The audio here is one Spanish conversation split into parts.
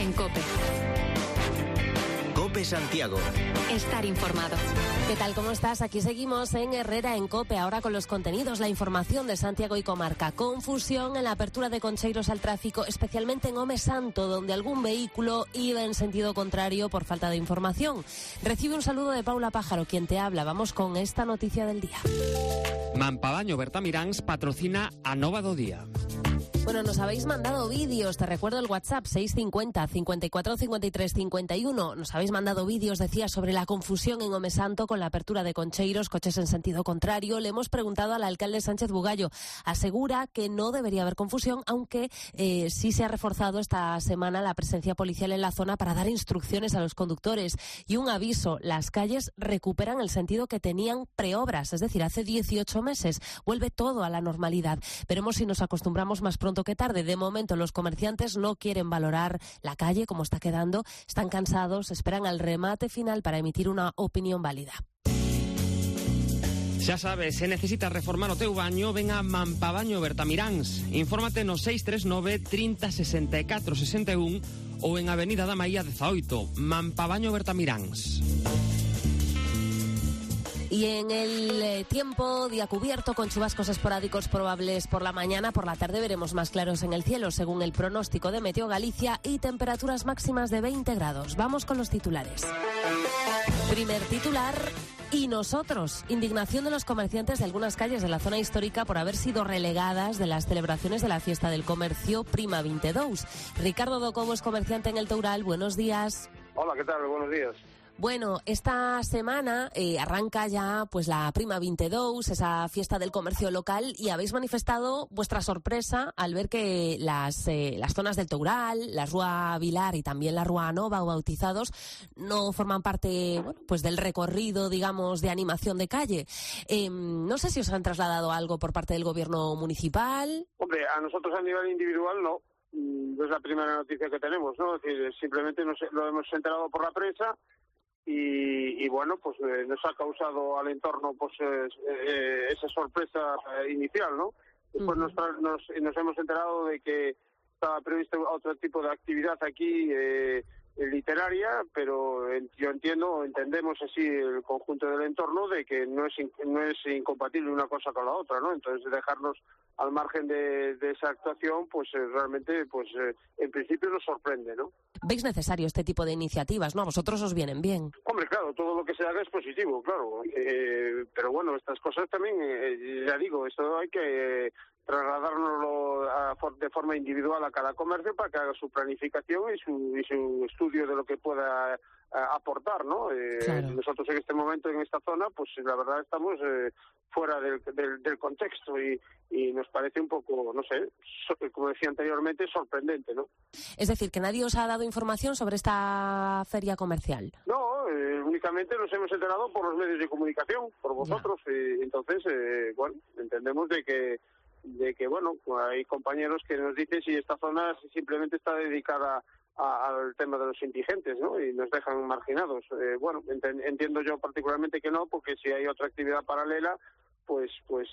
en COPE. COPE Santiago. Estar informado. ¿Qué tal? ¿Cómo estás? Aquí seguimos en Herrera en COPE, ahora con los contenidos, la información de Santiago y comarca. Confusión en la apertura de concheiros al tráfico, especialmente en Ome Santo, donde algún vehículo iba en sentido contrario por falta de información. Recibe un saludo de Paula Pájaro, quien te habla. Vamos con esta noticia del día. Mampabaño Bertamiráns patrocina a Nova do Día. Bueno, nos habéis mandado vídeos, te recuerdo el WhatsApp 650 54 53 51. Nos habéis mandado vídeos, decía, sobre la confusión en Ome Santo con la apertura de concheiros, coches en sentido contrario. Le hemos preguntado al alcalde Sánchez Bugallo. Asegura que no debería haber confusión, aunque sí se ha reforzado esta semana la presencia policial en la zona para dar instrucciones a los conductores. Y un aviso, las calles recuperan el sentido que tenían preobras, es decir, hace 18 meses. Vuelve todo a la normalidad. Veremos si nos acostumbramos más pronto que tarde. De momento los comerciantes no quieren valorar la calle como está quedando, están cansados, esperan al remate final para emitir una opinión válida. Xa sabes, se necesitas reformar o teu baño, ven a Mampabaño Bertamiráns. Infórmate no 639 30 64 61 ou en Avenida da Maía 18, Mampabaño Bertamiráns. Y en el tiempo, día cubierto con chubascos esporádicos probables por la mañana. Por la tarde veremos más claros en el cielo, según el pronóstico de Meteo Galicia, y temperaturas máximas de 20 grados. Vamos con los titulares. Primer titular. Y nosotros, indignación de los comerciantes de algunas calles de la zona histórica por haber sido relegadas de las celebraciones de la fiesta del comercio Prima 22. Ricardo Docobo es comerciante en el Toural. Buenos días. Hola, ¿qué tal? Buenos días. Bueno, esta semana arranca ya pues la Prima 22, esa fiesta del comercio local, y habéis manifestado vuestra sorpresa al ver que las zonas del Toural, la Rúa Vilar y también la Rúa Nova o bautizados no forman parte, bueno, pues del recorrido, digamos, de animación de calle. No sé si os han trasladado algo por parte del gobierno municipal. Hombre, a nosotros a nivel individual no. Es la primera noticia que tenemos, ¿no? Es decir, simplemente lo hemos enterado por la prensa. Y bueno, pues nos ha causado al entorno pues esa sorpresa inicial, ¿no? Después nos hemos enterado de que estaba previsto otro tipo de actividad aquí literaria, pero yo entendemos así el conjunto del entorno de que no es incompatible una cosa con la otra, ¿no? Entonces dejarnos al margen de esa actuación, pues realmente, pues en principio nos sorprende, ¿no? ¿Veis necesario este tipo de iniciativas, no? A vosotros os vienen bien. Hombre, claro, todo lo que se haga es positivo, claro. Pero bueno, estas cosas también, ya digo, esto hay que trasladárnoslo de forma individual a cada comercio para que haga su planificación y su estudio de lo que pueda aportar, ¿no? Claro. Nosotros en este momento, en esta zona, pues la verdad estamos fuera del contexto y nos parece un poco, no sé, como decía anteriormente, sorprendente, ¿no? Es decir, que nadie os ha dado información sobre esta feria comercial. No, únicamente nos hemos enterado por los medios de comunicación, por vosotros, y entonces, bueno, entendemos de que bueno, hay compañeros que nos dicen si esta zona simplemente está dedicada al tema de los indigentes, ¿no? Y nos dejan marginados. Bueno, entiendo yo particularmente que no, porque si hay otra actividad paralela, pues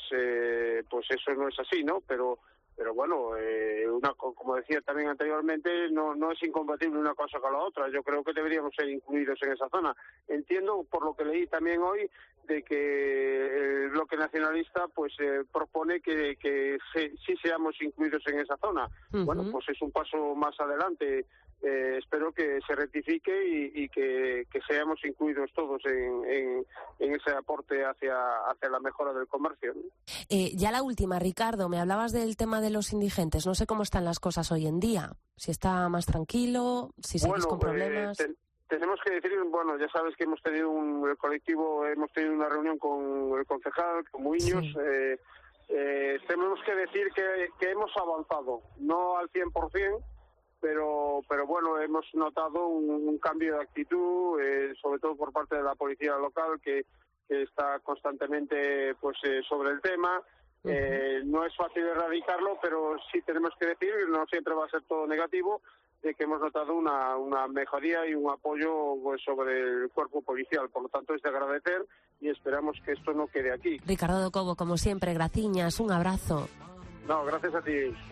eso no es así, ¿no? Pero bueno, como decía también anteriormente, no es incompatible una cosa con la otra. Yo creo que deberíamos ser incluidos en esa zona. Entiendo, por lo que leí también hoy, de que el bloque nacionalista pues propone que sí seamos incluidos en esa zona. Uh-huh. Bueno, pues es un paso más adelante. Espero que se rectifique y que seamos incluidos todos en ese aporte hacia la mejora del comercio, ¿no? Ya la última, Ricardo, me hablabas del tema de los indigentes. No sé cómo están las cosas hoy en día. Si está más tranquilo, si seguís con problemas. Tenemos que decir, bueno, ya sabes que hemos tenido el colectivo, hemos tenido una reunión con el concejal, con Muiños. Sí. Tenemos que decir que hemos avanzado, no al 100%. Pero bueno, hemos notado un cambio de actitud, sobre todo por parte de la policía local, que está constantemente pues sobre el tema. No es fácil erradicarlo, pero sí tenemos que decir, no siempre va a ser todo negativo, de que hemos notado una mejoría y un apoyo pues, sobre el cuerpo policial. Por lo tanto, es de agradecer y esperamos que esto no quede aquí. Ricardo Docobo, como siempre, graciñas, un abrazo. No, gracias a ti.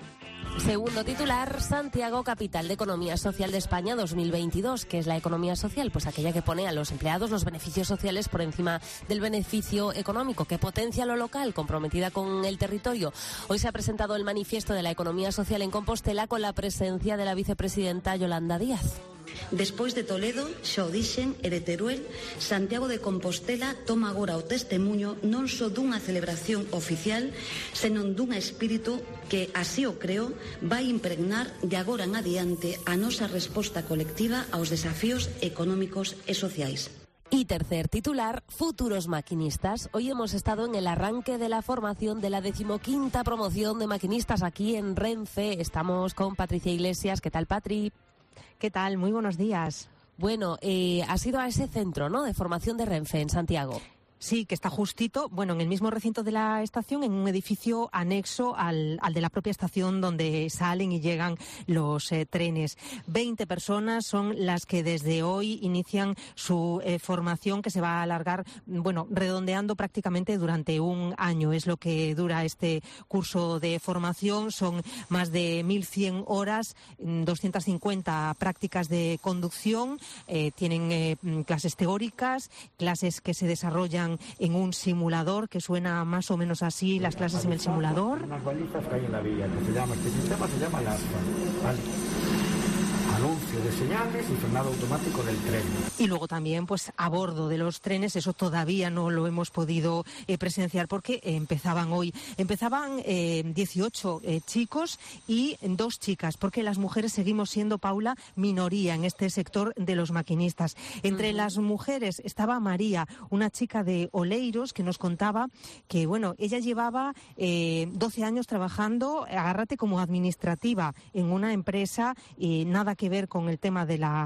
Segundo titular, Santiago, capital de economía social de España 2022. ¿Qué es la economía social? Pues aquella que pone a los empleados los beneficios sociales por encima del beneficio económico, que potencia lo local, comprometida con el territorio. Hoy se ha presentado el manifiesto de la economía social en Compostela con la presencia de la vicepresidenta Yolanda Díaz. Despois de Toledo, xa o dixen, e de Teruel, Santiago de Compostela toma agora o testemuño non só dunha celebración oficial, senón dun espírito que, así o creo, vai impregnar de agora en adiante a nosa resposta colectiva aos desafíos económicos e sociais. Y tercer titular, futuros maquinistas. Hoy hemos estado en el arranque de la formación de la 15ª promoción de maquinistas aquí en Renfe. Estamos con Patricia Iglesias. ¿Qué tal, Patri? ¿Qué tal? Muy buenos días. Bueno, has ido a ese centro, ¿no?, de formación de Renfe en Santiago. Sí, que está justito, bueno, en el mismo recinto de la estación, en un edificio anexo al de la propia estación donde salen y llegan los trenes. 20 personas son las que desde hoy inician su formación, que se va a alargar, bueno, redondeando prácticamente durante un año. Es lo que dura este curso de formación. Son más de 1.100 horas, 250 prácticas de conducción. Tienen clases teóricas, clases que se desarrollan en un simulador, que suena más o menos así, las clases en el simulador. Unas balizas que hay en la vía, que se llama, este sistema se llama LASPA, ¿vale? Anuncio de señales y frenado automático del tren. Y luego también, pues, a bordo de los trenes, eso todavía no lo hemos podido presenciar porque empezaban hoy. Empezaban 18 chicos y 2 chicas, porque las mujeres seguimos siendo, Paula, minoría en este sector de los maquinistas. Entre las mujeres estaba María, una chica de Oleiros, que nos contaba que, bueno, ella llevaba 12 años trabajando, agárrate, como administrativa en una empresa, nada que ver con el tema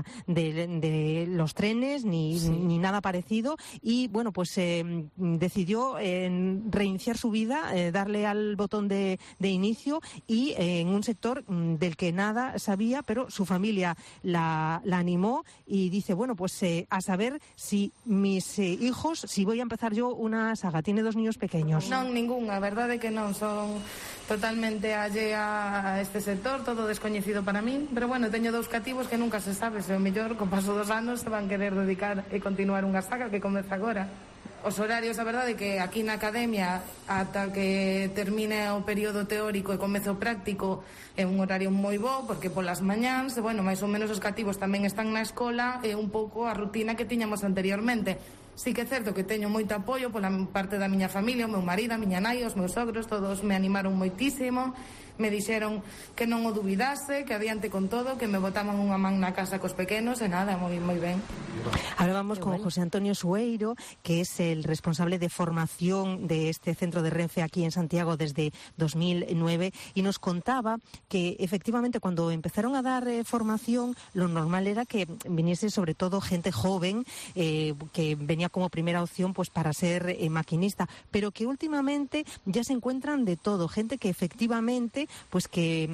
de los trenes ni nada parecido, y bueno, pues decidió reiniciar su vida, darle al botón de inicio, y en un sector del que nada sabía, pero su familia la animó y dice, bueno, pues a saber si mis hijos, si voy a empezar yo una saga. Tiene 2 niños pequeños. Non, ningunha, a verdade é que non, son totalmente allea a este sector, todo descoñecido para min, pero bueno, teño 2 cativos que nunca se sabe, se o mellor, co paso dos anos, se van querer dedicar e continuar unha saga que comeza agora. Os horarios, a verdade, que aquí na academia, ata que termine o período teórico e comece o práctico, é un horario moi bo, porque polas mañáns, bueno, máis ou menos os cativos tamén están na escola, e un pouco a rutina que tiñamos anteriormente. Sí que é certo que teño moito apoio pola parte da miña familia, o meu marido, a miña nai, os meus sogros, todos me animaron moitísimo, me dixeron que non o dubidase, que adiante con todo, que me botaban unha man na casa cos pequenos, e nada, moi ben. Ahora vamos con José Antonio Sueiro, que es el responsable de formación de este centro de Renfe aquí en Santiago desde 2009, y nos contaba que efectivamente cuando empezaron a dar formación, lo normal era que viniese sobre todo gente joven, que venía como primera opción pues para ser maquinista, pero que últimamente ya se encuentran de todo, gente que efectivamente pues que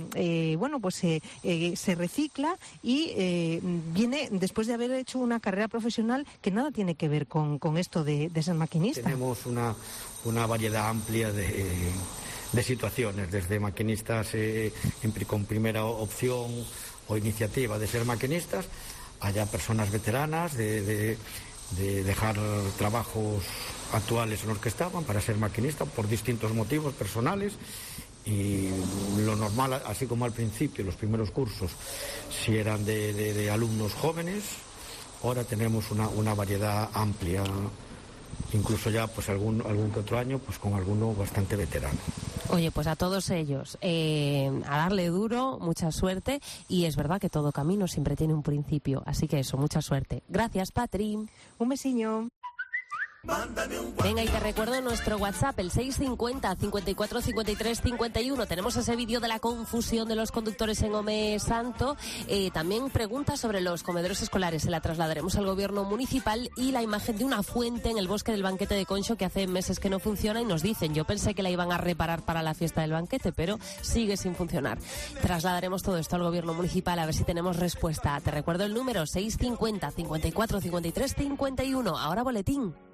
se recicla y viene después de haber hecho una carrera profesional que nada tiene que ver con esto de ser maquinista. Tenemos una variedad amplia de situaciones, desde maquinistas con primera opción o iniciativa de ser maquinistas, allá personas veteranas de dejar trabajos actuales en los que estaban para ser maquinista por distintos motivos personales. Y lo normal, así como al principio, los primeros cursos, si eran de alumnos jóvenes, ahora tenemos una variedad amplia, incluso ya pues algún que otro año pues con alguno bastante veterano. Oye, pues a todos ellos, a darle duro, mucha suerte, y es verdad que todo camino siempre tiene un principio, así que eso, mucha suerte. Gracias, Patri. Un besiño. Venga, y te recuerdo nuestro WhatsApp, el 650 54 53 51. Tenemos ese vídeo de la confusión de los conductores en Ome Santo. También preguntas sobre los comedores escolares, se la trasladaremos al gobierno municipal, y la imagen de una fuente en el bosque del banquete de Conxo que hace meses que no funciona, y nos dicen, yo pensé que la iban a reparar para la fiesta del banquete, pero sigue sin funcionar. Trasladaremos todo esto al gobierno municipal a ver si tenemos respuesta. Te recuerdo el número, 650 54 53 51. Ahora boletín.